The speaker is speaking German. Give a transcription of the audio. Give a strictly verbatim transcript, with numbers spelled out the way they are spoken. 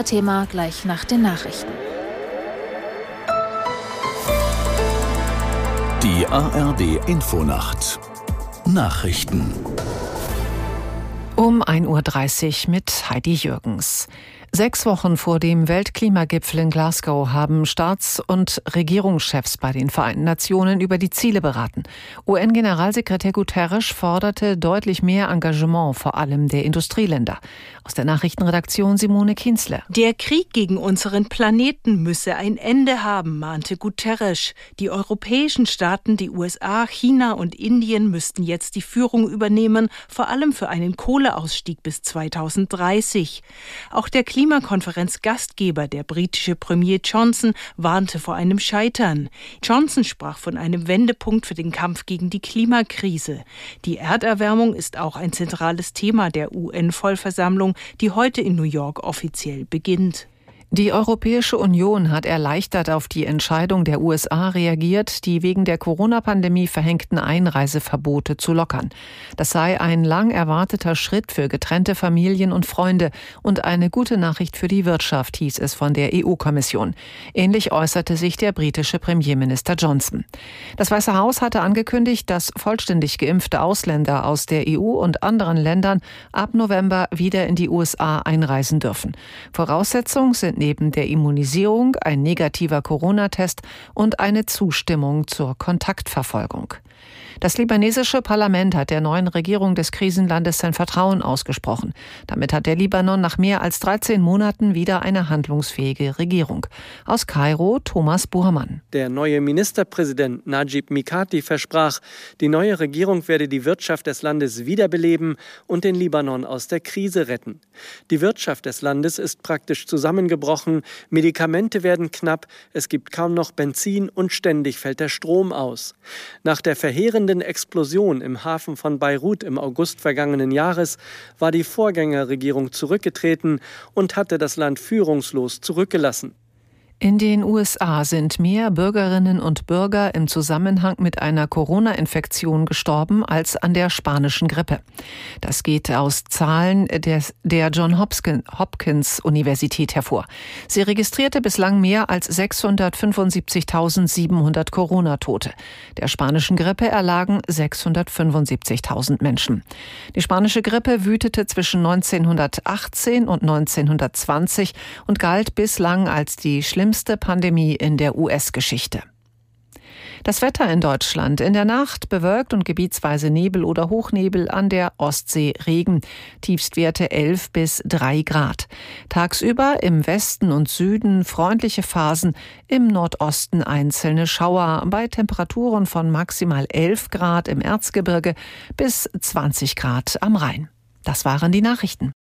Thema gleich nach den Nachrichten. Die A R D-Infonacht Nachrichten um ein Uhr dreißig mit Heidi Jürgens. Sechs Wochen vor dem Weltklimagipfel in Glasgow haben Staats- und Regierungschefs bei den Vereinten Nationen über die Ziele beraten. U N-Generalsekretär Guterres forderte deutlich mehr Engagement, vor allem der Industrieländer. Aus der Nachrichtenredaktion Simone Kienzle. Der Krieg gegen unseren Planeten müsse ein Ende haben, mahnte Guterres. Die europäischen Staaten, die U S A, China und Indien müssten jetzt die Führung übernehmen, vor allem für einen Kohleausstieg bis zweitausenddreißig. Auch der Klimakonferenz-Gastgeber, der britische Premier Johnson, warnte vor einem Scheitern. Johnson sprach von einem Wendepunkt für den Kampf gegen die Klimakrise. Die Erderwärmung ist auch ein zentrales Thema der U N-Vollversammlung, die heute in New York offiziell beginnt. Die Europäische Union hat erleichtert auf die Entscheidung der U S A reagiert, die wegen der Corona-Pandemie verhängten Einreiseverbote zu lockern. Das sei ein lang erwarteter Schritt für getrennte Familien und Freunde und eine gute Nachricht für die Wirtschaft, hieß es von der E U-Kommission. Ähnlich äußerte sich der britische Premierminister Johnson. Das Weiße Haus hatte angekündigt, dass vollständig geimpfte Ausländer aus der E U und anderen Ländern ab November wieder in die U S A einreisen dürfen. Voraussetzung sind neben der Immunisierung ein negativer Corona-Test und eine Zustimmung zur Kontaktverfolgung. Das libanesische Parlament hat der neuen Regierung des Krisenlandes sein Vertrauen ausgesprochen. Damit hat der Libanon nach mehr als dreizehn Monaten wieder eine handlungsfähige Regierung. Aus Kairo Thomas Buhrmann. Der neue Ministerpräsident Najib Mikati versprach, die neue Regierung werde die Wirtschaft des Landes wiederbeleben und den Libanon aus der Krise retten. Die Wirtschaft des Landes ist praktisch zusammengebrochen, Medikamente werden knapp, es gibt kaum noch Benzin und ständig fällt der Strom aus. Nach der verheerenden Explosion im Hafen von Beirut im August vergangenen Jahres war die Vorgängerregierung zurückgetreten und hatte das Land führungslos zurückgelassen. In den U S A sind mehr Bürgerinnen und Bürger im Zusammenhang mit einer Corona-Infektion gestorben als an der spanischen Grippe. Das geht aus Zahlen des, der Johns Hopkins Universität hervor. Sie registrierte bislang mehr als sechshundertfünfundsiebzigtausendsiebenhundert Corona-Tote. Der spanischen Grippe erlagen sechshundertfünfundsiebzigtausend Menschen. Die spanische Grippe wütete zwischen neunzehnhundertachtzehn und neunzehnhundertzwanzig und galt bislang als die schlimmste Pandemie in der U S-Geschichte. Das Wetter in Deutschland: in der Nacht bewölkt und gebietsweise Nebel oder Hochnebel, an der Ostsee Regen. Tiefstwerte elf bis drei Grad. Tagsüber im Westen und Süden freundliche Phasen, im Nordosten einzelne Schauer, bei Temperaturen von maximal elf Grad im Erzgebirge bis zwanzig Grad am Rhein. Das waren die Nachrichten.